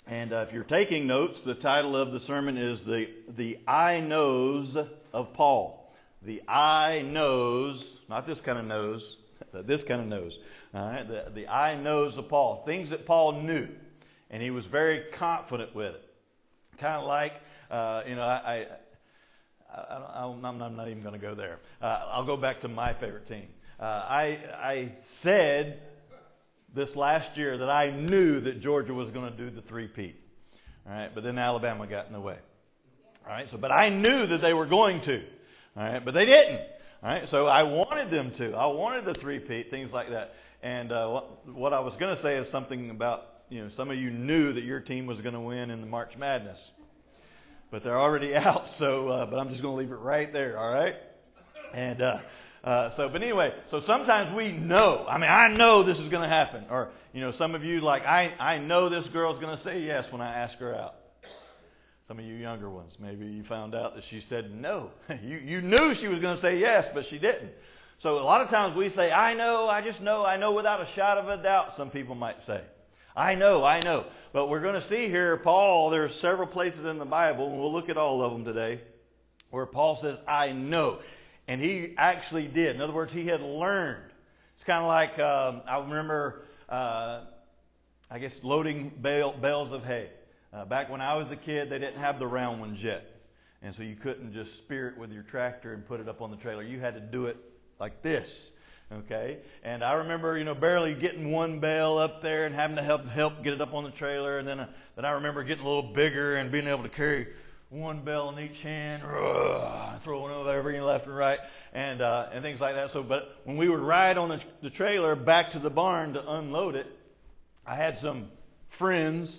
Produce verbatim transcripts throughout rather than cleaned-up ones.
And uh, if you're taking notes, the title of the sermon is the the I knows of Paul. The I knows, not this kind of nose, this kind of nose. All right, the the I knows of Paul, things that Paul knew, and he was very confident with it. Kind of like, uh, you know, I, I, I I'm, I'm not even going to go there. Uh, I'll go back to my favorite team. Uh, I I said this last year that I knew that Georgia was going to do the three-peat. All right, but then Alabama got in the way. All right, so but I knew that they were going to. All right, but they didn't. All right, so I wanted them to. I wanted the three-peat, things like that. And uh, what, what I was going to say is something about, you know, some of you knew that your team was going to win in the March Madness, but they're already out. So, uh, but I'm just going to leave it right there. All right, and. Uh, Uh, so, but anyway, so sometimes we know. I mean, I know this is going to happen. Or, you know, some of you like, I, I know this girl's going to say yes when I ask her out. Some of you younger ones, maybe you found out that she said no. you, you knew she was going to say yes, but she didn't. So a lot of times we say, I know, I just know, I know without a shot of a doubt, some people might say. I know, I know. But we're going to see here, Paul, there's several places in the Bible, and we'll look at all of them today, where Paul says, I know. And he actually did. In other words, he had learned. It's kind of like, um, I remember, uh, I guess, loading bale, bales of hay. Uh, back when I was a kid, they didn't have the round ones yet. And so you couldn't just spear it with your tractor and put it up on the trailer. You had to do it like this. Okay? And I remember, you know, barely getting one bale up there and having to help help get it up on the trailer. And then, uh, then I remember getting a little bigger and being able to carry one bell in each hand, uh, throwing it over you know, left and right, and uh, and things like that. So, but when we would ride on the, the trailer back to the barn to unload it, I had some friends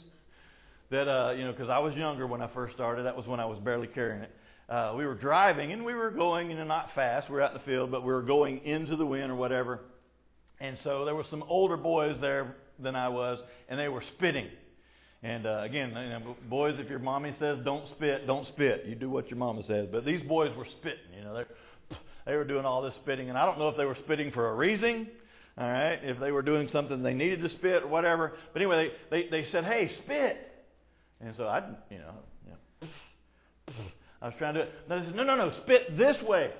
that uh, you know, because I was younger when I first started. That was when I was barely carrying it. Uh, we were driving and we were going, you know, not fast. We were out in the field, but we were going into the wind or whatever. And so there were some older boys there than I was, and they were spitting. And uh, again, you know, boys, if your mommy says don't spit, don't spit. You do what your mama says. But these boys were spitting. You know, they they were doing all this spitting, and I don't know if they were spitting for a reason. All right, if they were doing something they needed to spit or whatever. But anyway, they they, they said, "Hey, spit," and so I, you know, you know, I was trying to do it. And they said, "No, no, no, spit this way."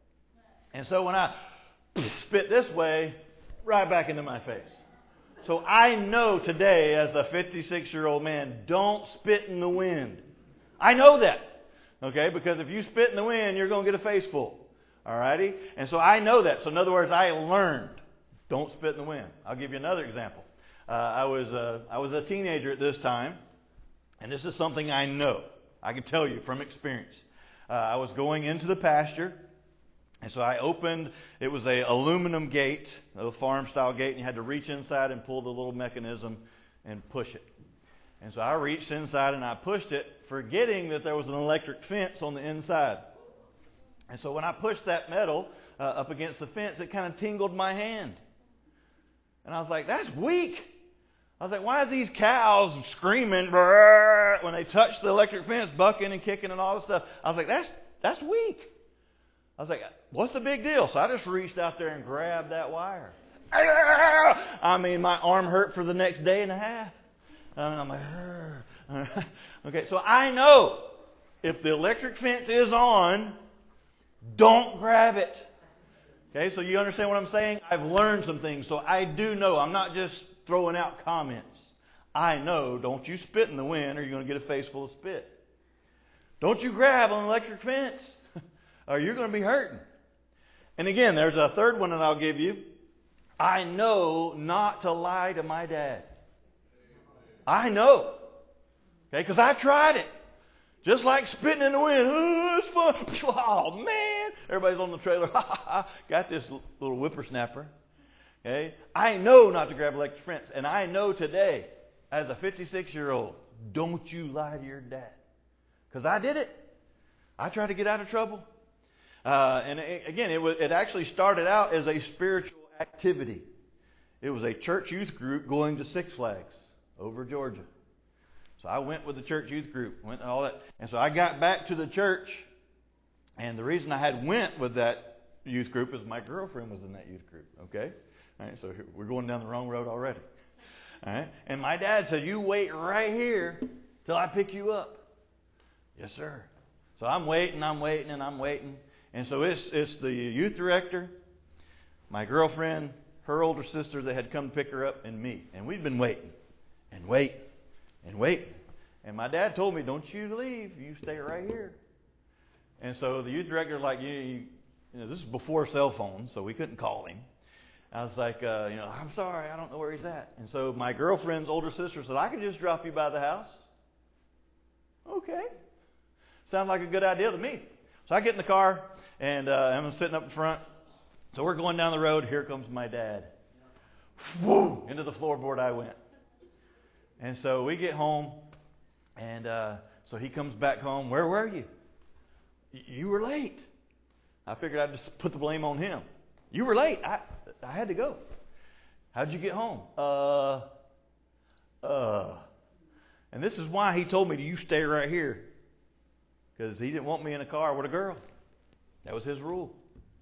And so when I spit this way, right back into my face. So I know today, as a fifty-six-year-old man, don't spit in the wind. I know that, okay? Because if you spit in the wind, you're going to get a face full, all righty? And so I know that. So in other words, I learned, don't spit in the wind. I'll give you another example. Uh, I was uh, I was a teenager at this time, and this is something I know. I can tell you from experience. Uh, I was going into the pasture. And so I opened, it was a aluminum gate, a farm-style gate, and you had to reach inside and pull the little mechanism and push it. And so I reached inside and I pushed it, forgetting that there was an electric fence on the inside. And so when I pushed that metal uh, up against the fence, it kind of tingled my hand. And I was like, that's weak. I was like, why are these cows screaming when they touch the electric fence, bucking and kicking and all this stuff? I was like, that's that's weak. I was like, what's the big deal? So I just reached out there and grabbed that wire. I mean, my arm hurt for the next day and a half. And I'm like, okay, so I know if the electric fence is on, don't grab it. Okay, so you understand what I'm saying? I've learned some things, so I do know. I'm not just throwing out comments. I know, don't you spit in the wind or you're going to get a face full of spit. Don't you grab an electric fence, or you're going to be hurting. And again, there's a third one that I'll give you. I know not to lie to my dad. I know. Okay, because I tried it. Just like spitting in the wind. Oh, it's fun. Oh, man. Everybody's on the trailer. Got this little whippersnapper. Okay, I know not to grab electric fence. And I know today, as a fifty-six-year-old, don't you lie to your dad. Because I did it. I tried to get out of trouble. Uh, and it, again, it, was, it actually started out as a spiritual activity. It was a church youth group going to Six Flags over Georgia. So I went with the church youth group, went and all that. And so I got back to the church, and the reason I had went with that youth group is my girlfriend was in that youth group. Okay? All right, so we're going down the wrong road already. All right. And my dad said, you wait right here till I pick you up. Yes, sir. So I'm waiting, I'm waiting, and I'm waiting. And so it's it's the youth director, my girlfriend, her older sister that had come to pick her up, and me. And we'd been waiting and waiting and waiting. And my dad told me, don't you leave. You stay right here. And so the youth director was like, you, you, you know, this is before cell phones, so we couldn't call him. I was like, uh, you know, I'm sorry, I don't know where he's at. And so my girlfriend's older sister said, I can just drop you by the house. Okay. Sounds like a good idea to me. So I get in the car, and uh, I'm sitting up in front. So we're going down the road. Here comes my dad. Whoa! Into the floorboard I went. And so we get home, and uh, so he comes back home. Where were you? You were late. I figured I'd just put the blame on him. You were late. I I had to go. How'd you get home? Uh, uh. And this is why he told me, you stay right here. Because he didn't want me in a car with a girl. That was his rule.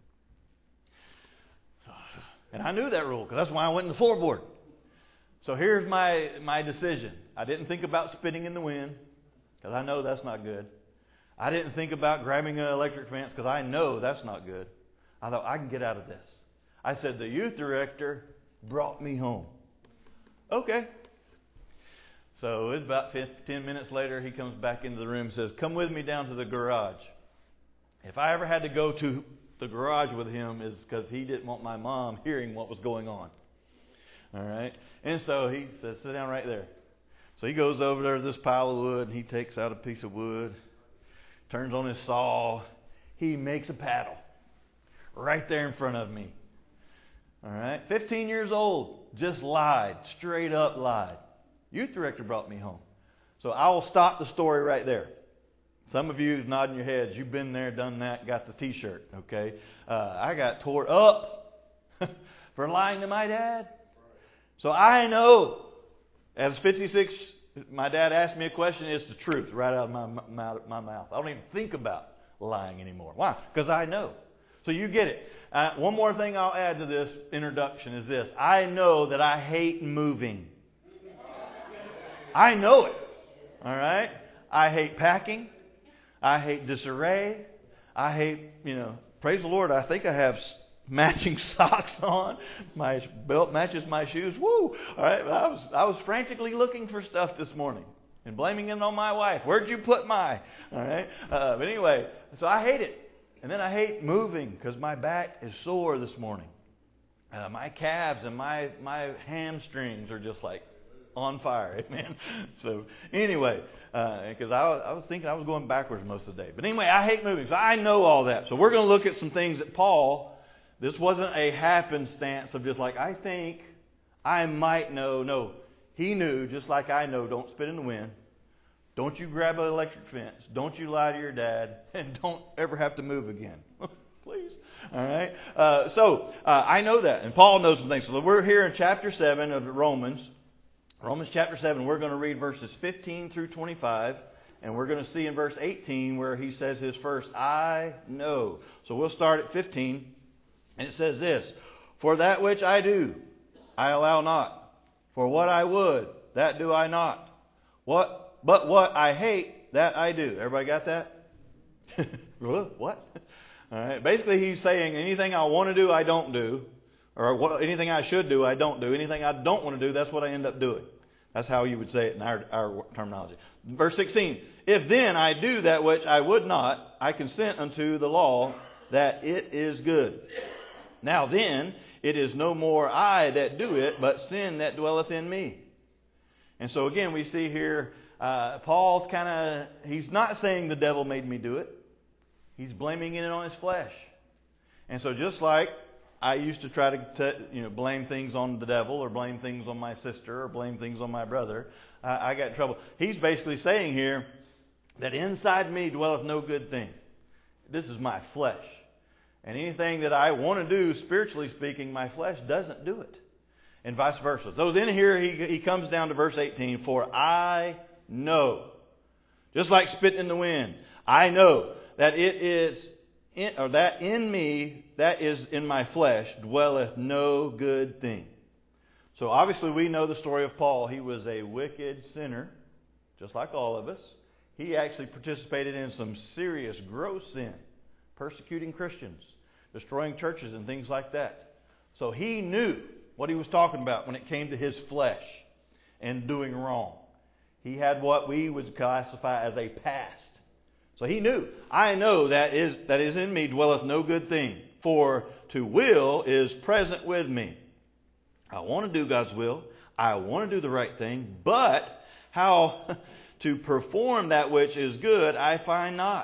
So, and I knew that rule, because that's why I went in the floorboard. So here's my, my decision. I didn't think about spitting in the wind, because I know that's not good. I didn't think about grabbing an electric fence, because I know that's not good. I thought, I can get out of this. I said, the youth director brought me home. Okay. So it's about ten minutes later, he comes back into the room and says, come with me down to the garage. If I ever had to go to the garage with him, is because he didn't want my mom hearing what was going on. All right. And so he says, sit down right there. So he goes over there to this pile of wood, and he takes out a piece of wood, turns on his saw. He makes a paddle right there in front of me. All right. fifteen years old, just lied, straight up lied. Youth director brought me home. So I will stop the story right there. Some of you nodding your heads. You've been there, done that, got the T-shirt. Okay. Uh, I got tore up for lying to my dad. So I know, as fifty-six, my dad asked me a question, it's the truth right out of my, my, my mouth. I don't even think about lying anymore. Why? Because I know. So you get it. Uh, one more thing I'll add to this introduction is this. I know that I hate moving. I know it. All right? I hate packing. I hate disarray. I hate, you know, praise the Lord, I think I have matching socks on. My belt matches my shoes. Woo! All right? I was, I was frantically looking for stuff this morning and blaming it on my wife. Where'd you put my? All right? Uh, but anyway, so I hate it. And then I hate moving because my back is sore this morning. Uh, my calves and my, my hamstrings are just like on fire. Amen. So anyway, because uh, I, was, I was thinking I was going backwards most of the day. But anyway, I hate moving. So I know all that. So we're going to look at some things that Paul, this wasn't a happenstance of just like, I think, I might know. No, he knew, just like I know, don't spit in the wind. Don't you grab an electric fence. Don't you lie to your dad. And don't ever have to move again. Please. All right. Uh, so uh, I know that. And Paul knows some things. So we're here in chapter seven of Romans. Romans chapter seven. We're going to read verses fifteen through twenty-five. And we're going to see in verse eighteen where he says his first, I know. So we'll start at fifteen. And it says this. For that which I do, I allow not. For what I would, that do I not. What? But what I hate, that I do. Everybody got that? What? All right. Basically, he's saying anything I want to do, I don't do. Or what, anything I should do, I don't do. Anything I don't want to do, that's what I end up doing. That's how you would say it in our, our terminology. Verse sixteen. If then I do that which I would not, I consent unto the law that it is good. Now then, it is no more I that do it, but sin that dwelleth in me. And so again, we see here, Uh, Paul's kind of, he's not saying the devil made me do it. He's blaming it on his flesh. And so just like I used to try to t- you know, blame things on the devil or blame things on my sister or blame things on my brother, uh, I got in trouble. He's basically saying here that inside me dwelleth no good thing. This is my flesh. And anything that I want to do, spiritually speaking, my flesh doesn't do it. And vice versa. So then here he, he comes down to verse eighteen. For I know. Just like spitting in the wind. I know that it is, in, or that in me, that is in my flesh, dwelleth no good thing. So obviously we know the story of Paul. He was a wicked sinner, just like all of us. He actually participated in some serious, gross sin, persecuting Christians, destroying churches and things like that. So he knew what he was talking about when it came to his flesh and doing wrong. He had what we would classify as a past. So he knew, I know that is that is in me dwelleth no good thing, for to will is present with me. I want to do God's will. I want to do the right thing, but how to perform that which is good I find not.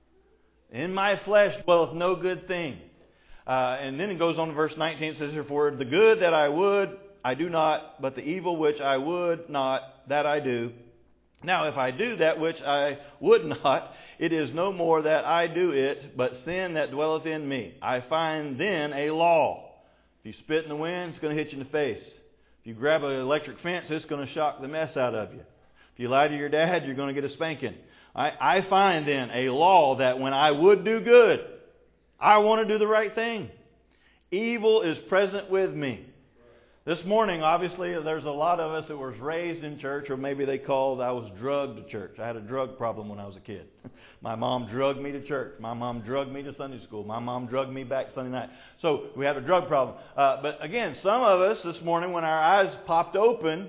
In my flesh dwelleth no good thing. Uh, and then it goes on to verse nineteen. It says, therefore, the good that I would, I do not, but the evil which I would not, that I do. Now, if I do that which I would not, it is no more that I do it, but sin that dwelleth in me. I find then a law. If you spit in the wind, it's going to hit you in the face. If you grab an electric fence, it's going to shock the mess out of you. If you lie to your dad, you're going to get a spanking. I, I find then a law that when I would do good, I want to do the right thing. Evil is present with me. This morning, obviously, there's a lot of us that was raised in church, or maybe they called, I was drugged to church. I had a drug problem when I was a kid. My mom drugged me to church. My mom drugged me to Sunday school. My mom drugged me back Sunday night. So we have a drug problem. Uh, but again, some of us this morning, when our eyes popped open,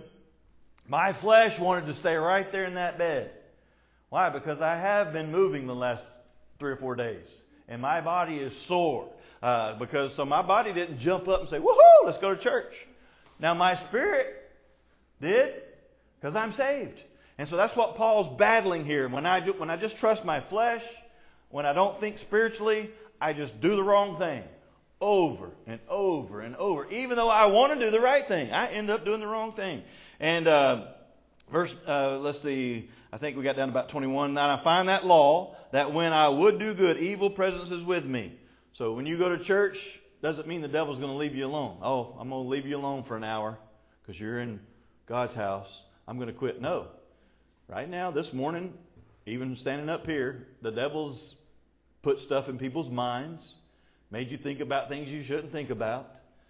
my flesh wanted to stay right there in that bed. Why? Because I have been moving the last three or four days. And my body is sore. Uh, because so my body didn't jump up and say, woohoo, let's go to church. Now my spirit did, because I'm saved. And so that's what Paul's battling here. When I do, when I just trust my flesh, when I don't think spiritually, I just do the wrong thing. Over and over and over. Even though I want to do the right thing, I end up doing the wrong thing. And uh, verse, uh, let's see, I think we got down to about twenty-one. Now I find that law, that when I would do good, evil presence is with me. So when you go to church, doesn't mean the devil's going to leave you alone. Oh, I'm going to leave you alone for an hour because you're in God's house. I'm going to quit. No. Right now, this morning, even standing up here, the devil's put stuff in people's minds, made you think about things you shouldn't think about.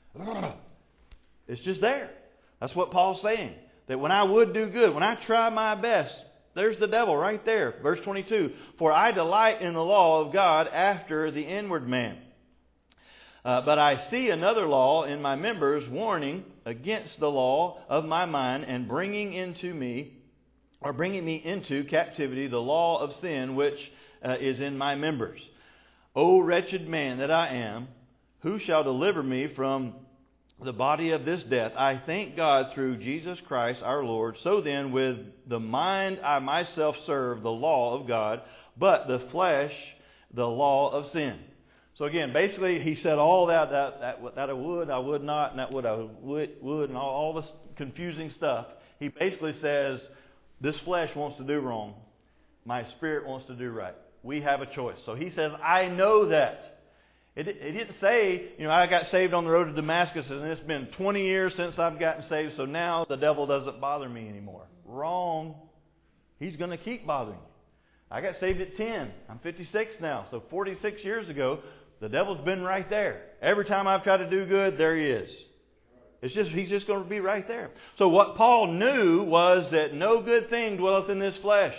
It's just there. That's what Paul's saying. That when I would do good, when I try my best, there's the devil right there. Verse twenty-two, for I delight in the law of God after the inward man. Uh, but I see another law in my members, warning against the law of my mind and bringing into me, or bringing me into captivity, the law of sin which uh, is in my members. O wretched man that I am, who shall deliver me from the body of this death? I thank God through Jesus Christ our Lord. So then, with the mind I myself serve the law of God, but the flesh the law of sin. So again, basically, he said all that, that, that, that I would, I would not, and that would, I would, would and all, all this confusing stuff. He basically says, this flesh wants to do wrong. My spirit wants to do right. We have a choice. So he says, I know that. It, it didn't say, you know, I got saved on the road to Damascus and it's been twenty years since I've gotten saved, so now the devil doesn't bother me anymore. Wrong. He's going to keep bothering you. I got saved at ten. I'm fifty-six now. So forty-six years ago, the devil's been right there. Every time I've tried to do good, there he is. It's just he's just going to be right there. So what Paul knew was that no good thing dwelleth in this flesh.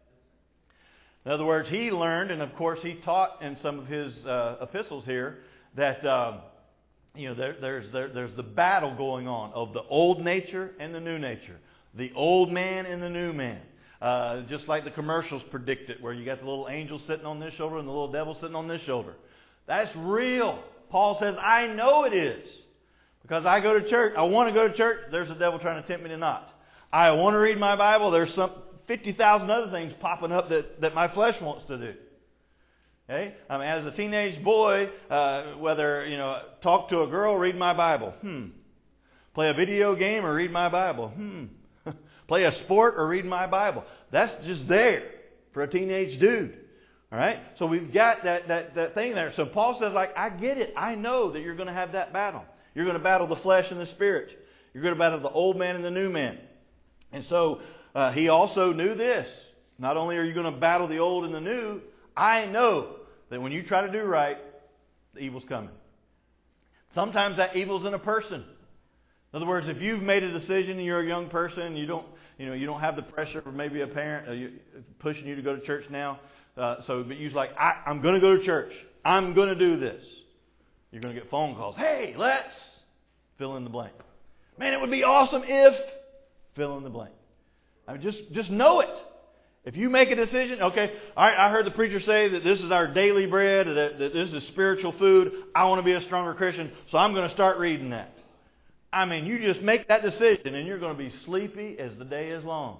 In other words, he learned, and of course he taught in some of his uh, epistles here, that um, you know there, there's there, there's the battle going on of the old nature and the new nature, the old man and the new man. Uh, just like the commercials predict it, where you got the little angel sitting on this shoulder and the little devil sitting on this shoulder. That's real. Paul says, I know it is. Because I go to church. I want to go to church. There's a devil trying to tempt me to not. I want to read my Bible. There's some fifty thousand other things popping up that, that my flesh wants to do. Okay? I mean, as a teenage boy, uh, whether, you know, talk to a girl, read my Bible. Hmm. Play a video game or read my Bible. Hmm. Play a sport or read my Bible. That's just there for a teenage dude. All right? So we've got that, that, that thing there. So Paul says, like, I get it. I know that you're going to have that battle. You're going to battle the flesh and the spirit. You're going to battle the old man and the new man. And so uh, he also knew this. Not only are you going to battle the old and the new, I know that when you try to do right, the evil's coming. Sometimes that evil's in a person. In other words, if you've made a decision and you're a young person, you don't, you know, you don't have the pressure of maybe a parent uh, you, pushing you to go to church now. Uh, so, but you're like, I, I'm going to go to church. I'm going to do this. You're going to get phone calls. Hey, let's fill in the blank. Man, it would be awesome if fill in the blank. I mean, just just know it. If you make a decision, okay, all right, I heard the preacher say that this is our daily bread, that, that this is spiritual food. I want to be a stronger Christian, so I'm going to start reading that. I mean, you just make that decision and you're going to be sleepy as the day is long.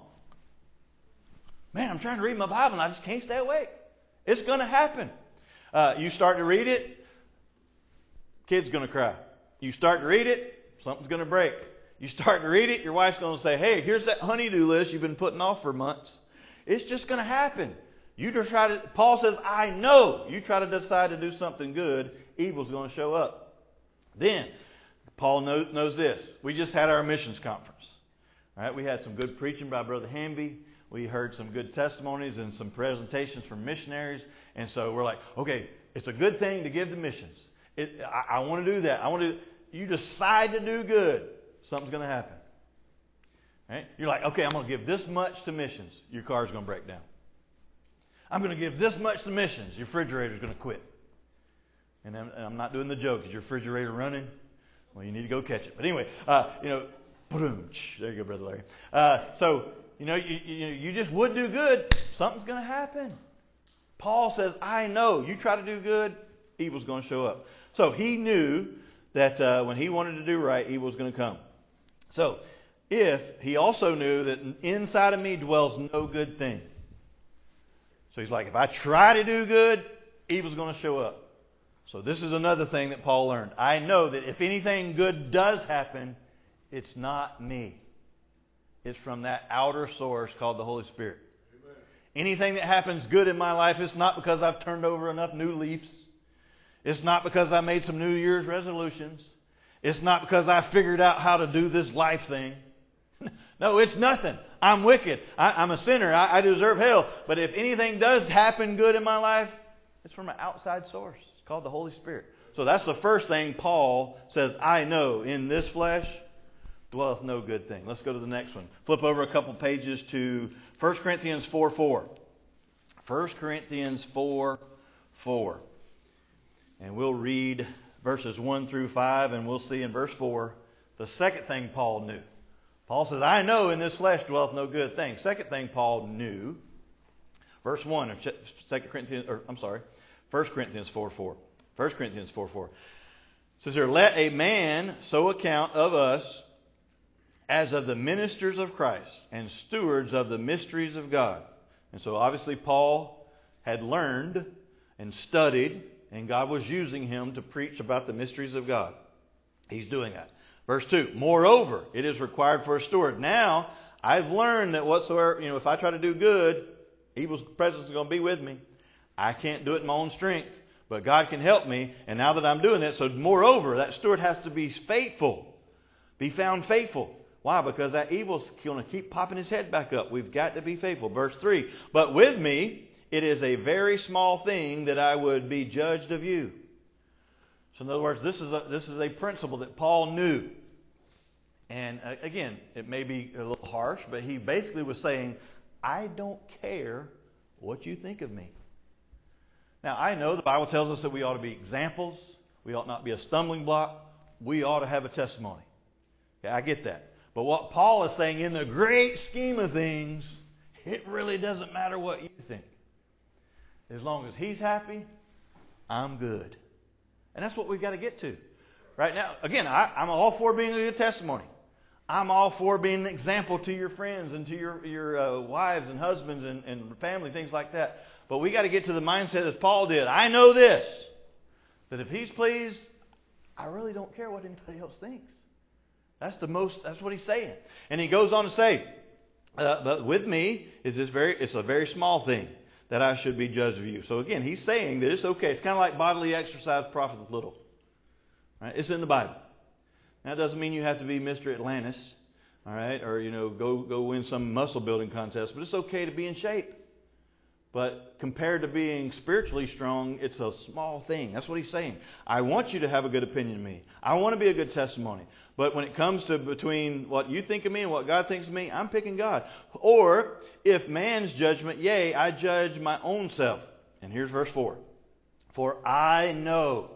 Man, I'm trying to read my Bible and I just can't stay awake. It's going to happen. Uh, you start to read it, kid's going to cry. You start to read it, something's going to break. You start to read it, your wife's going to say, hey, here's that honey-do list you've been putting off for months. It's just going to happen. You just try to, Paul says, I know. You try to decide to do something good, evil's going to show up. Then, Paul knows, knows this. We just had our missions conference. All right, we had some good preaching by Brother Hamby. We heard some good testimonies and some presentations from missionaries. And so we're like, okay, it's a good thing to give to missions. It, I, I want to do that. I want to. You decide to do good, something's going to happen. Right? You're like, okay, I'm going to give this much to missions. Your car's going to break down. I'm going to give this much to missions. Your refrigerator's going to quit. And I'm, and I'm not doing the joke. Is your refrigerator running? Well, you need to go catch it. But anyway, uh, you know, boom, there you go, Brother Larry. Uh, so, you know, you, you, you just would do good. Something's going to happen. Paul says, I know. You try to do good, evil's going to show up. So he knew that uh, when he wanted to do right, evil was going to come. So, if he also knew that inside of me dwells no good thing. So he's like, if I try to do good, evil's going to show up. So this is another thing that Paul learned. I know that if anything good does happen, it's not me. It's from that outer source called the Holy Spirit. Amen. Anything that happens good in my life, it's not because I've turned over enough new leaves. It's not because I made some New Year's resolutions. It's not because I figured out how to do this life thing. No, it's nothing. I'm wicked. I, I'm a sinner. I, I deserve hell. But if anything does happen good in my life, it's from an outside source. It's called the Holy Spirit. So that's the first thing Paul says, I know in this flesh dwelleth no good thing. Let's go to the next one. Flip over a couple pages to First Corinthians four four. First Corinthians four four. And we'll read verses one through five, and we'll see in verse four the second thing Paul knew. Paul says, I know in this flesh dwelleth no good thing. Second thing Paul knew, verse one of Second Corinthians, or I'm sorry, First Corinthians four four. First Corinthians four four. It says here, let a man so account of us as of the ministers of Christ and stewards of the mysteries of God. And so obviously Paul had learned and studied, and God was using him to preach about the mysteries of God. He's doing that. Verse two, moreover, it is required for a steward. Now, I've learned that whatsoever, you know, if I try to do good, evil's presence is going to be with me. I can't do it in my own strength, but God can help me. And now that I'm doing that, so moreover, that steward has to be faithful. Be found faithful. Why? Because that evil's going to keep popping his head back up. We've got to be faithful. Verse three, but with me, it is a very small thing that I would be judged of you. So in other words, this is a, this is a principle that Paul knew. And uh, again, it may be a little harsh, but he basically was saying, I don't care what you think of me. Now, I know the Bible tells us that we ought to be examples. We ought not be a stumbling block. We ought to have a testimony. Okay, I get that. But what Paul is saying, in the great scheme of things, it really doesn't matter what you think. As long as he's happy, I'm good. And that's what we've got to get to. Right now, again, I, I'm all for being a good testimony. I'm all for being an example to your friends and to your, your uh, wives and husbands and, and family, things like that. But we got to get to the mindset as Paul did. I know this, that if he's pleased, I really don't care what anybody else thinks. That's the most. That's what he's saying. And he goes on to say, uh, but with me is this very. It's a very small thing that I should be judged of you. So again, he's saying that it's okay. It's kind of like bodily exercise profiteth little. Right? It's in the Bible. Now, it doesn't mean you have to be Mister Atlantis, all right, or you know, go go win some muscle building contest. But it's okay to be in shape. But compared to being spiritually strong, it's a small thing. That's what he's saying. I want you to have a good opinion of me. I want to be a good testimony. But when it comes to between what you think of me and what God thinks of me, I'm picking God. Or, if man's judgment, yea, I judge my own self. And here's verse four. For I know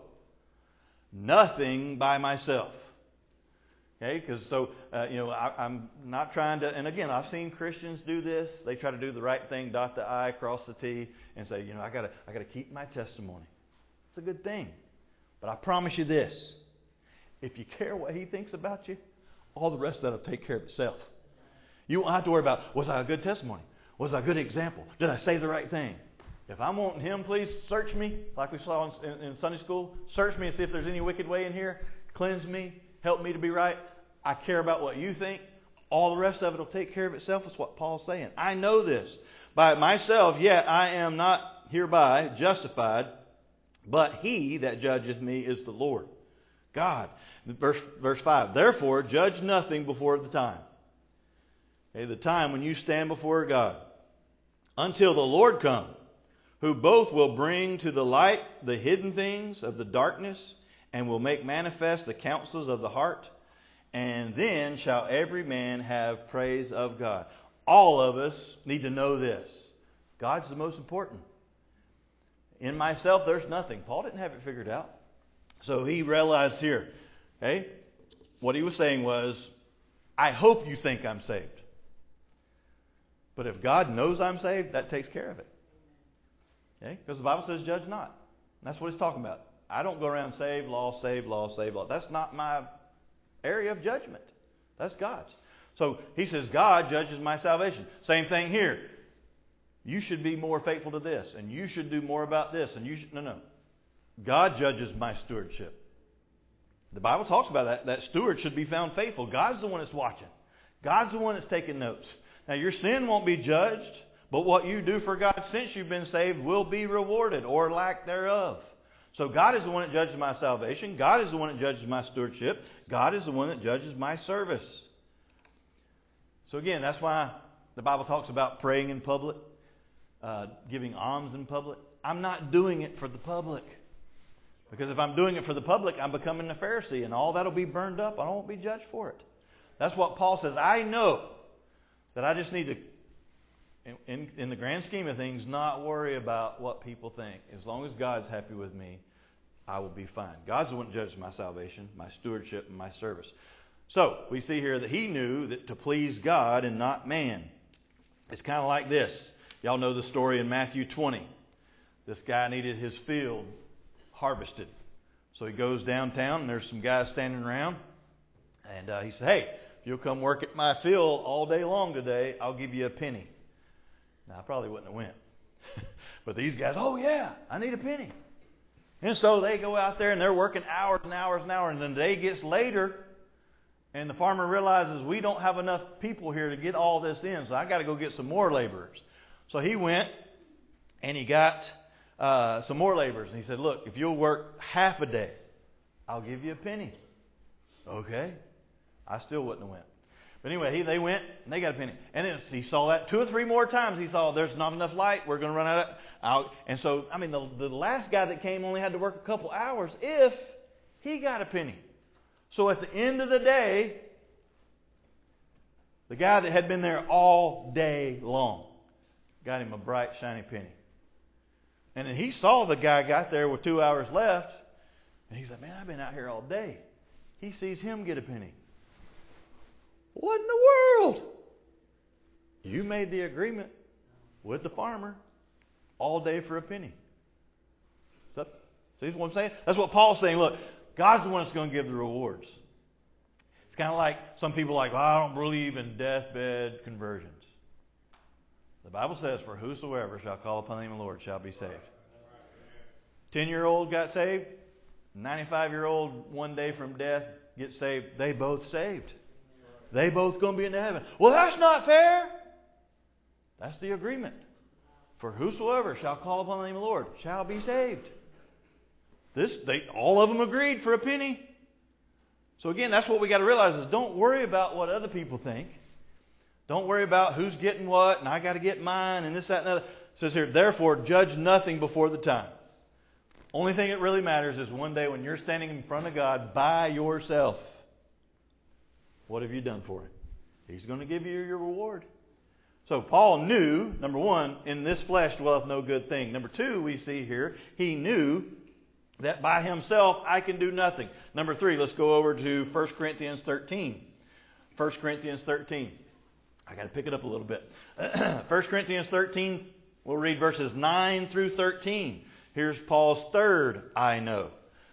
nothing by myself. Okay, because so, uh, you know, I, I'm not trying to, and again, I've seen Christians do this. They try to do the right thing, dot the I, cross the T, and say, you know, I gotta, I gotta keep my testimony. It's a good thing. But I promise you this. If you care what he thinks about you, all the rest of that will take care of itself. You won't have to worry about, was I a good testimony? Was I a good example? Did I say the right thing? If I'm wanting him, please search me, like we saw in, in, in Sunday school. Search me and see if there's any wicked way in here. Cleanse me. Help me to be right. I care about what you think. All the rest of it will take care of itself. That's what Paul's saying. I know this. By myself, yet I am not hereby justified, but he that judgeth me is the Lord, God. Verse, verse five. Therefore, judge nothing before the time. Okay, the time when you stand before God. Until the Lord come, who both will bring to the light the hidden things of the darkness, and will make manifest the counsels of the heart. And then shall every man have praise of God. All of us need to know this. God's the most important. In myself, there's nothing. Paul didn't have it figured out. So he realized here, okay, what he was saying was, I hope you think I'm saved. But if God knows I'm saved, that takes care of it. Okay? Because the Bible says, judge not. And that's what he's talking about. I don't go around save, law, save, law, save, law. That's not my area of judgment. That's God's. So he says, God judges my salvation. Same thing here. You should be more faithful to this, and you should do more about this, and you should... No, no. God judges my stewardship. The Bible talks about that. That steward should be found faithful. God's the one that's watching. God's the one that's taking notes. Now, your sin won't be judged, but what you do for God since you've been saved will be rewarded, or lack thereof. So God is the one that judges my salvation. God is the one that judges my stewardship. God is the one that judges my service. So again, that's why the Bible talks about praying in public, uh, giving alms in public. I'm not doing it for the public. Because if I'm doing it for the public, I'm becoming a Pharisee, and all that will be burned up. I won't be judged for it. That's what Paul says. I know that I just need to, in, in the grand scheme of things, not worry about what people think. As long as God's happy with me, I will be fine. God's the one that judges my salvation, my stewardship, and my service. So, we see here that he knew that to please God and not man. It's kind of like this. Y'all know the story in Matthew twenty. This guy needed his field harvested. So he goes downtown, and there's some guys standing around. And uh, he said, hey, if you'll come work at my field all day long today, I'll give you a penny. Now, I probably wouldn't have went. But these guys, oh yeah, I need a penny. And so they go out there and they're working hours and hours and hours. And then the day gets later and the farmer realizes we don't have enough people here to get all this in. So I got to go get some more laborers. So he went and he got uh, some more laborers. And he said, look, if you'll work half a day, I'll give you a penny. Okay. I still wouldn't have went. But anyway, he, they went and they got a penny. And then he saw that two or three more times. He saw there's not enough light. We're going to run out of out. And so, I mean, the, the last guy that came only had to work a couple hours if he got a penny. So at the end of the day, the guy that had been there all day long got him a bright, shiny penny. And then he saw the guy got there with two hours left. And he's like, man, I've been out here all day. He sees him get a penny. What in the world? You made the agreement with the farmer all day for a penny. So, see what I'm saying? That's what Paul's saying. Look, God's the one that's going to give the rewards. It's kind of like some people are like, well, I don't believe in deathbed conversions. The Bible says, for whosoever shall call upon the name of the Lord shall be saved. Ten-year-old got saved. ninety-five-year-old one day from death gets saved. They both saved. They both going to be in heaven. Well, that's not fair. That's the agreement. For whosoever shall call upon the name of the Lord shall be saved. This, they, all of them agreed for a penny. So again, that's what we got to realize is don't worry about what other people think. Don't worry about who's getting what and I got to get mine and this, that, and the other. says here, therefore, judge nothing before the time. Only thing that really matters is one day when you're standing in front of God by yourself, what have you done for Him? He's going to give you your reward. So Paul knew, number one, in this flesh dwelleth no good thing. Number two, we see here, he knew that by himself I can do nothing. Number three, let's go over to First Corinthians thirteen. First Corinthians thirteen. I got to pick it up a little bit. First Corinthians thirteen, we'll read verses nine through thirteen. Here's Paul's third I know.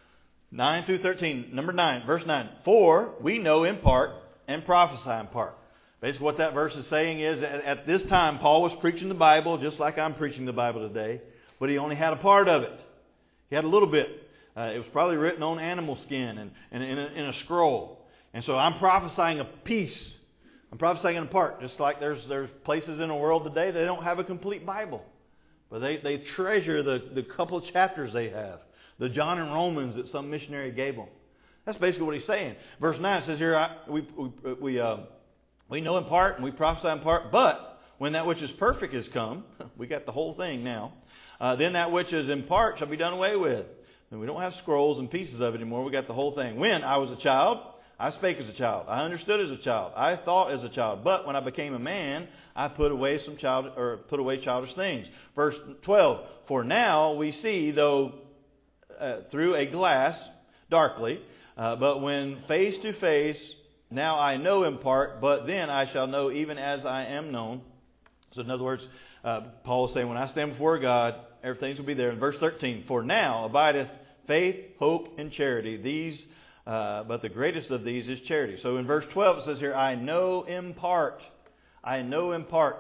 nine through thirteen. Number nine, verse nine. For we know in part and prophesy in part. Basically what that verse is saying is, at, at this time, Paul was preaching the Bible just like I'm preaching the Bible today, but he only had a part of it. He had a little bit. Uh, it was probably written on animal skin and, and in, a, in a scroll. And so I'm prophesying a piece. I'm prophesying in a part. Just like there's there's places in the world today they don't have a complete Bible. But they, they treasure the, the couple chapters they have. The John and Romans that some missionary gave them. That's basically what he's saying. Verse nine says here, I, we we we, uh, we know in part and we prophesy in part, but when that which is perfect is come, we got the whole thing now, uh, then that which is in part shall be done away with. And we don't have scrolls and pieces of it anymore. We got the whole thing. When I was a child, I spake as a child. I understood as a child. I thought as a child. But when I became a man, I put away some child or put away childish things. Verse twelve. For now we see, though uh, through a glass, darkly, uh, but when face to face, now I know in part, but then I shall know even as I am known. So in other words, uh, Paul is saying, when I stand before God, everything will be there. In verse thirteen, for now abideth faith, hope, and charity. These, uh, but the greatest of these is charity. So in verse twelve it says here, I know in part. I know in part.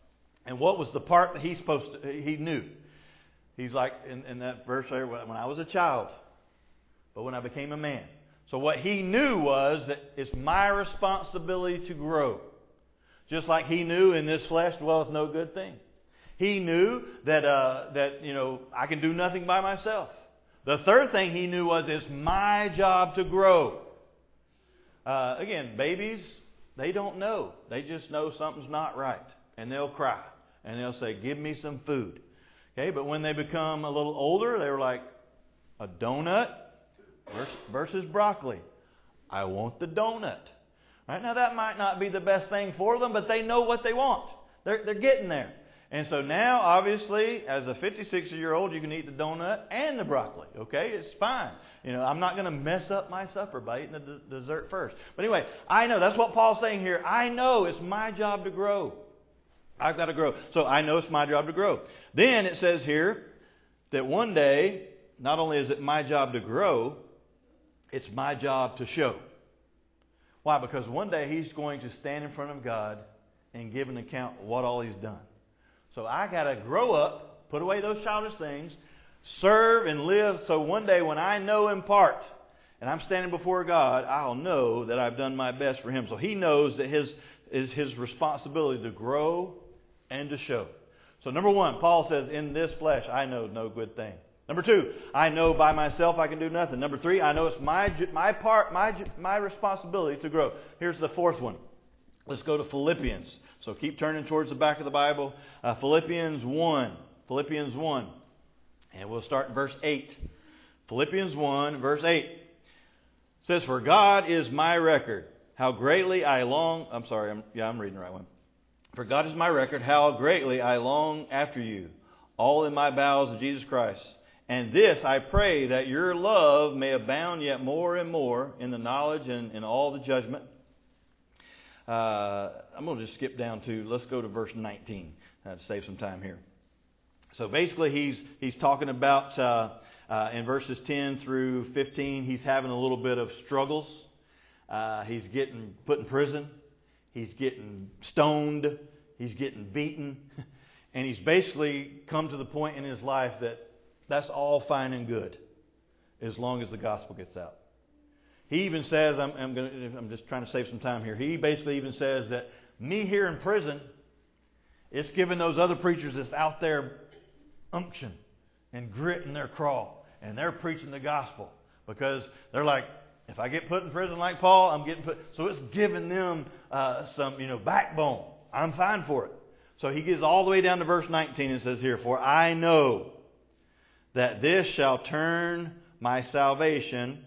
And what was the part that he's supposed to, he knew? He's like in, in that verse there, when I was a child, but when I became a man. So what he knew was that it's my responsibility to grow. Just like he knew in this flesh dwelleth no good thing. He knew that uh, that you know I can do nothing by myself. The third thing he knew was it's my job to grow. Uh, again, babies, they don't know. They just know something's not right, and they'll cry and they'll say, "Give me some food." Okay, but when they become a little older, they're like, a donut versus broccoli. I want the donut. Right now, that might not be the best thing for them, but they know what they want. They're they're getting there. And so now, obviously, as a fifty-six-year-old, you can eat the donut and the broccoli. Okay, it's fine. You know, I'm not going to mess up my supper by eating the d- dessert first. But anyway, I know that's what Paul's saying here. I know it's my job to grow. I've got to grow. So I know it's my job to grow. Then it says here that one day, not only is it my job to grow, it's my job to show. Why? Because one day he's going to stand in front of God and give an account of what all he's done. So I got to grow up, put away those childish things, serve and live, so one day when I know in part and I'm standing before God, I'll know that I've done my best for Him. So He knows that His is His responsibility to grow and to show. So number one, Paul says, in this flesh I know no good thing. Number two, I know by myself I can do nothing. Number three, I know it's my my part, my my responsibility to grow. Here's the fourth one. Let's go to Philippians. So keep turning towards the back of the Bible. Uh, Philippians one. Philippians one. And we'll start in verse eight. Philippians one, verse eight. It says, for God is my record, how greatly I long... I'm sorry, I'm, yeah, I'm reading the right one. For God is my record, how greatly I long after you, all in my bowels of Jesus Christ. And this I pray, that your love may abound yet more and more in the knowledge and in all the judgment. Uh, I'm going to just skip down to, let's go to verse nineteen uh, to save some time here. So basically he's he's talking about, uh, uh, in verses ten through fifteen, he's having a little bit of struggles. Uh, he's getting put in prison. He's getting stoned. He's getting beaten. And he's basically come to the point in his life that that's all fine and good as long as the gospel gets out. He even says, I'm, I'm, gonna, I'm just trying to save some time here. He basically even says that me here in prison, it's giving those other preachers that's out there unction and grit in their crawl. And they're preaching the gospel. Because they're like, if I get put in prison like Paul, I'm getting put. So it's giving them uh, some, you know, backbone. I'm fine for it. So he gets all the way down to verse nineteen and says here, "For I know that this shall turn my salvation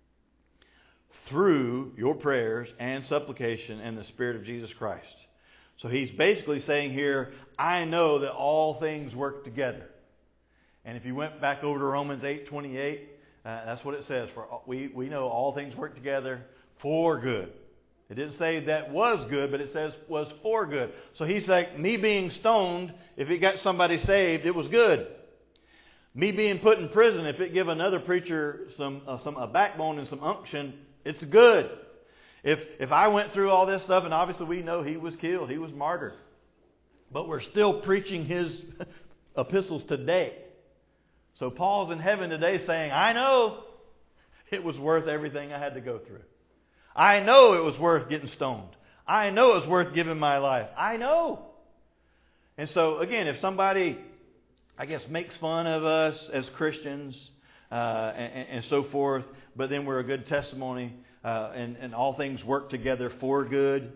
through your prayers and supplication and the Spirit of Jesus Christ." So he's basically saying here, I know that all things work together. And if you went back over to Romans eight twenty-eight, uh, that's what it says. For we, we know all things work together for good. It didn't say that was good, but it says was for good. So he's like, me being stoned, if it got somebody saved, it was good. Me being put in prison, if it give another preacher some uh, some a backbone and some unction, it's good. If if I went through all this stuff, and obviously we know he was killed, he was martyred, but we're still preaching his epistles today. So Paul's in heaven today saying, I know it was worth everything I had to go through. I know it was worth getting stoned. I know it was worth giving my life. I know. And so again, if somebody, I guess, makes fun of us as Christians uh, and, and so forth, but then we're a good testimony uh, and, and all things work together for good,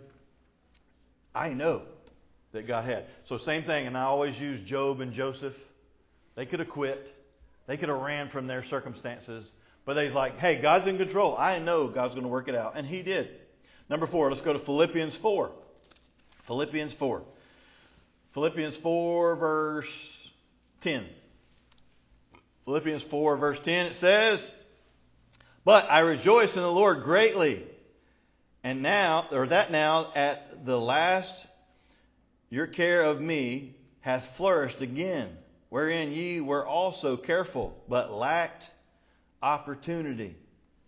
I know that God had. So same thing, and I always use Job and Joseph. They could have quit. They could have ran from their circumstances. But they're like, hey, God's in control. I know God's going to work it out. And He did. Number four, let's go to Philippians four. Philippians four. Philippians four, verse ten. Philippians four, verse ten, it says, "But I rejoice in the Lord greatly, and now, or that now, at the last, your care of me hath flourished again, wherein ye were also careful, but lacked opportunity.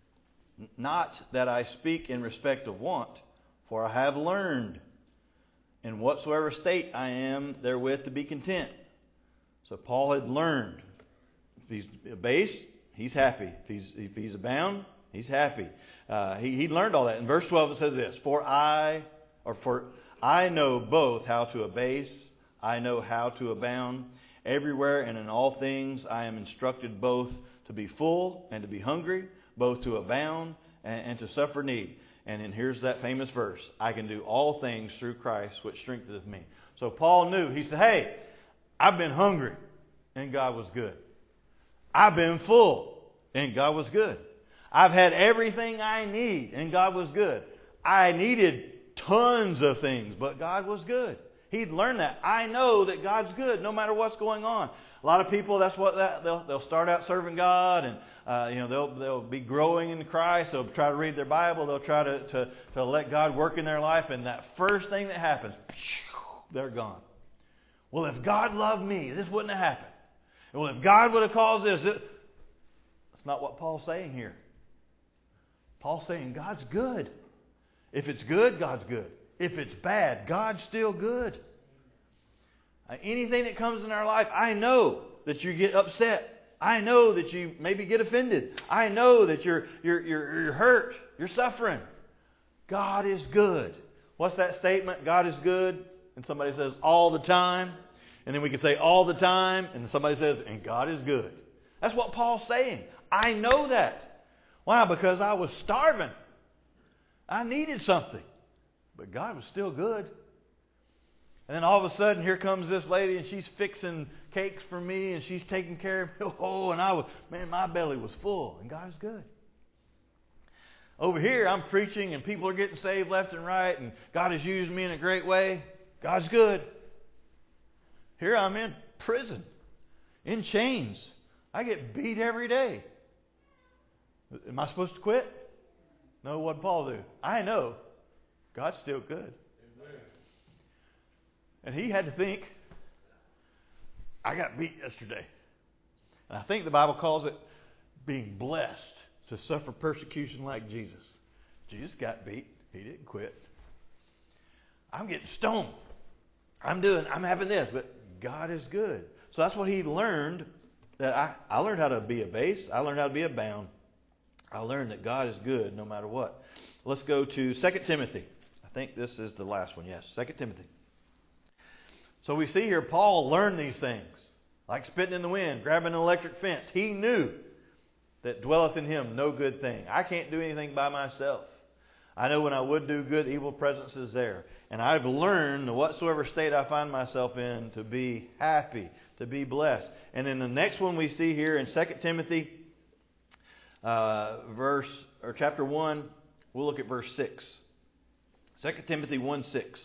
Not that I speak in respect of want, for I have learned, in whatsoever state I am therewith to be content." So Paul had learned. If he's abased, he's happy. If he's, if he's abound, he's happy. Uh, he, he learned all that. In verse twelve it says this, For I, or for I know both how to abase, I know how to abound. Everywhere and in all things I am instructed both to be full and to be hungry, both to abound and, and to suffer need. And then here's that famous verse, I can do all things through Christ which strengtheneth me. So Paul knew. He said, hey, I've been hungry and God was good. I've been full and God was good. I've had everything I need and God was good. I needed tons of things, but God was good. He'd learned that. I know that God's good no matter what's going on. A lot of people, that's what that they'll they'll start out serving God, and uh, you know they'll they'll be growing in Christ. They'll try to read their Bible. They'll try to, to to let God work in their life, and that first thing that happens, they're gone. Well, if God loved me, this wouldn't have happened. Well, if God would have caused this, it... that's not what Paul's saying here. Paul's saying God's good. If it's good, God's good. If it's bad, God's still good. Uh, anything that comes in our life, I know that you get upset. I know that you maybe get offended. I know that you're you're you're, you're hurt. You're suffering. God is good. What's that statement? God is good. And somebody says all the time. And then we can say all the time. And somebody says, and God is good. That's what Paul's saying. I know that. Why? Because I was starving. I needed something. But God was still good. And then all of a sudden, here comes this lady, and she's fixing cakes for me, and she's taking care of me. Oh, and I was, man, my belly was full, and God is good. Over here, I'm preaching, and people are getting saved left and right, and God has used me in a great way. God's good. Here I'm in prison, in chains. I get beat every day. Am I supposed to quit? No, what did Paul do? I know God's still good. Amen. And he had to think, I got beat yesterday. And I think the Bible calls it being blessed to suffer persecution like Jesus. Jesus got beat. He didn't quit. I'm getting stoned. I'm doing, I'm having this, but God is good. So that's what he learned. That I, I learned how to be a base. I learned how to be a bound. I learned that God is good no matter what. Let's go to Second Timothy. I think this is the last one. Yes, Second Timothy. So we see here Paul learned these things. Like spitting in the wind, grabbing an electric fence. He knew that dwelleth in him no good thing. I can't do anything by myself. I know when I would do good, evil presence is there. And I've learned, whatsoever state I find myself in, to be happy, to be blessed. And then the next one we see here in Second Timothy, uh, verse or chapter one, we'll look at verse six. Second Timothy one six.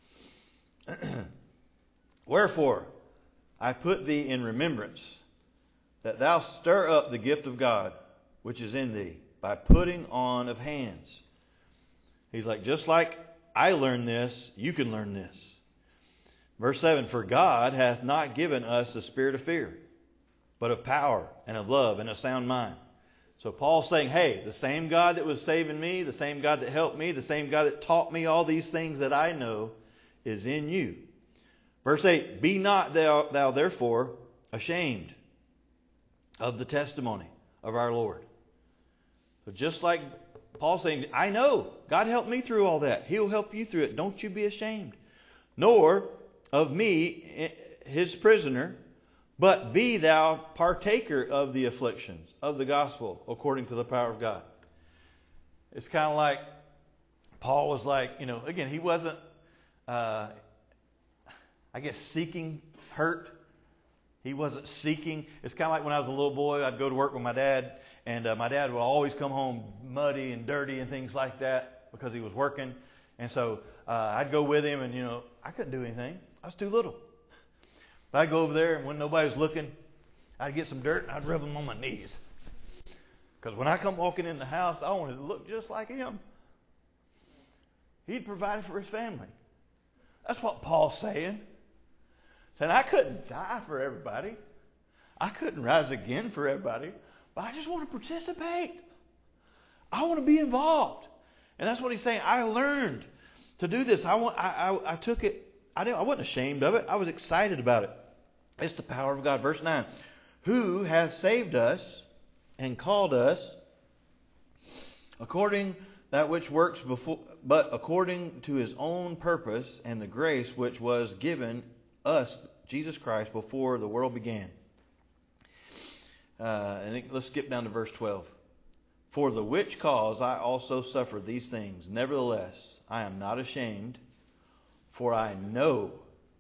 Wherefore, I put thee in remembrance, that thou stir up the gift of God, which is in thee, by putting on of hands. He's like, just like I learned this, you can learn this. Verse seven, for God hath not given us the spirit of fear, but of power and of love and a sound mind. So Paul's saying, hey, the same God that was saving me, the same God that helped me, the same God that taught me all these things that I know is in you. Verse eight, be not thou, thou therefore ashamed of the testimony of our Lord. So just like Paul's saying, I know, God helped me through all that. He'll help you through it. Don't you be ashamed. Nor of me, his prisoner, but be thou partaker of the afflictions of the gospel according to the power of God. It's kind of like Paul was like, you know, again, he wasn't, uh, I guess, seeking hurt. He wasn't seeking. It's kind of like when I was a little boy, I'd go to work with my dad, and uh, my dad would always come home muddy and dirty and things like that because he was working. And so uh, I'd go with him, and, you know, I couldn't do anything. I was too little. But I'd go over there, and when nobody was looking, I'd get some dirt, and I'd rub them on my knees. Because when I come walking in the house, I wanted to look just like him. He'd provided for his family. That's what Paul's saying. Saying, I couldn't die for everybody. I couldn't rise again for everybody. But I just want to participate. I want to be involved. And that's what he's saying. I learned to do this. I, want, I, I, I took it. I, didn't, I wasn't ashamed of it. I was excited about it. It's the power of God. Verse nine. Who hath saved us and called us according that which works before, but according to his own purpose and the grace which was given us, Jesus Christ, before the world began. Uh, and let's skip down to verse twelve. For the which cause I also suffered these things. Nevertheless, I am not ashamed, for I know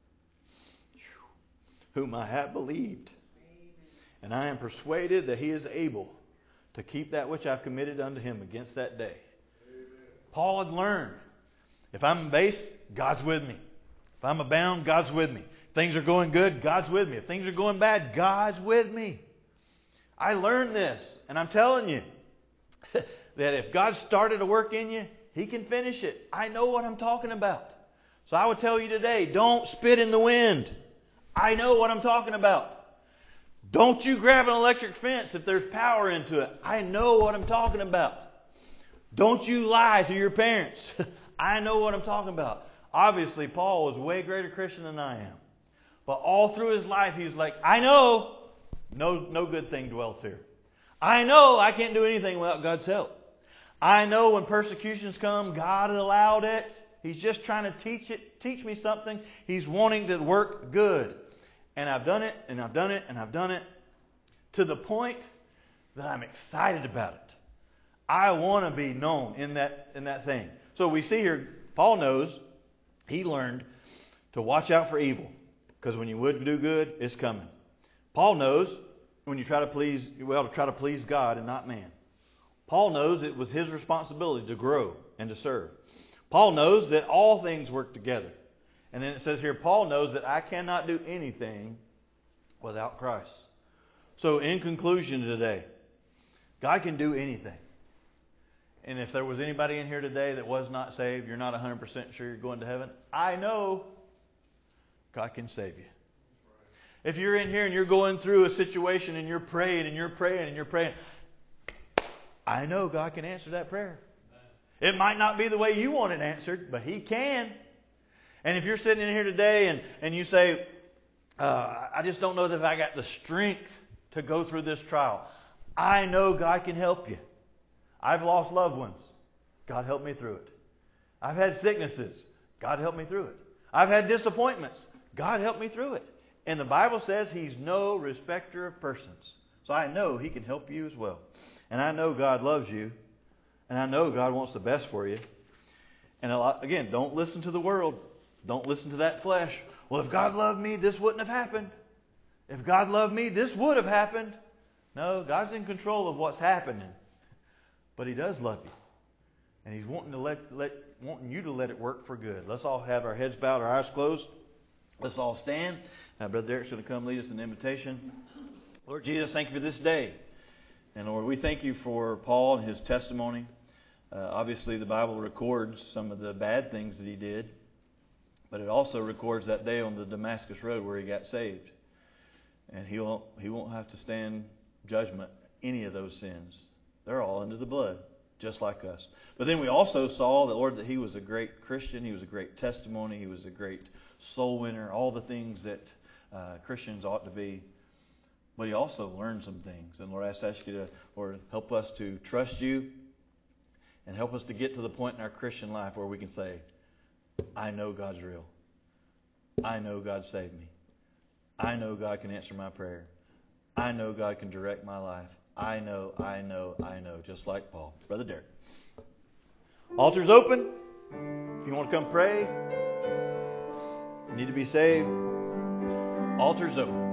whom I have believed. And I am persuaded that he is able to keep that which I've committed unto him against that day. Paul had learned, if I'm base, God's with me. If I'm abound, God's with me. If things are going good, God's with me. If things are going bad, God's with me. I learned this, and I'm telling you that if God started a work in you, He can finish it. I know what I'm talking about. So I would tell you today, don't spit in the wind. I know what I'm talking about. Don't you grab an electric fence if there's power into it. I know what I'm talking about. Don't you lie to your parents. I know what I'm talking about. Obviously, Paul was a way greater Christian than I am. But all through his life, he's like, I know no, no good thing dwells here. I know I can't do anything without God's help. I know when persecutions come, God allowed it. He's just trying to teach it, teach me something. He's wanting to work good. And I've done it, and I've done it, and I've done it to the point that I'm excited about it. I want to be known in that in that thing. So we see here, Paul knows, he learned to watch out for evil. Because when you would do good, it's coming. Paul knows when you try to please, well, to try to please God and not man. Paul knows it was his responsibility to grow and to serve. Paul knows that all things work together. And then it says here, Paul knows that I cannot do anything without Christ. So in conclusion today, God can do anything. And if there was anybody in here today that was not saved, you're not one hundred percent sure you're going to heaven, I know God can save you. If you're in here and you're going through a situation and you're praying and you're praying and you're praying, I know God can answer that prayer. It might not be the way you want it answered, but He can. And if you're sitting in here today and, and you say, uh, I just don't know that I got the strength to go through this trial, I know God can help you. I've lost loved ones. God helped me through it. I've had sicknesses. God helped me through it. I've had disappointments. God helped me through it. And the Bible says He's no respecter of persons. So I know He can help you as well. And I know God loves you. And I know God wants the best for you. And a lot, again, don't listen to the world. Don't listen to that flesh. Well, if God loved me, this wouldn't have happened. If God loved me, this would have happened. No, God's in control of what's happening. But He does love you. And He's wanting to let, let wanting you to let it work for good. Let's all have our heads bowed, our eyes closed. Let's all stand. Now, Brother Derek's going to come lead us in invitation. Lord Jesus, thank you for this day. And Lord, we thank you for Paul and his testimony. Uh, obviously, the Bible records some of the bad things that he did. But it also records that day on the Damascus Road where he got saved. And he won't, he won't have to stand judgment any of those sins. They're all under the blood, just like us. But then we also saw that, Lord, that he was a great Christian. He was a great testimony. He was a great soul winner. All the things that uh, Christians ought to be. But he also learned some things. And Lord, I just ask you to, Lord, help us to trust you and help us to get to the point in our Christian life where we can say, I know God's real. I know God saved me. I know God can answer my prayer. I know God can direct my life. I know, I know, I know, just like Paul. Brother Derek. Altar's open. If you want to come pray, you need to be saved. Altar's open.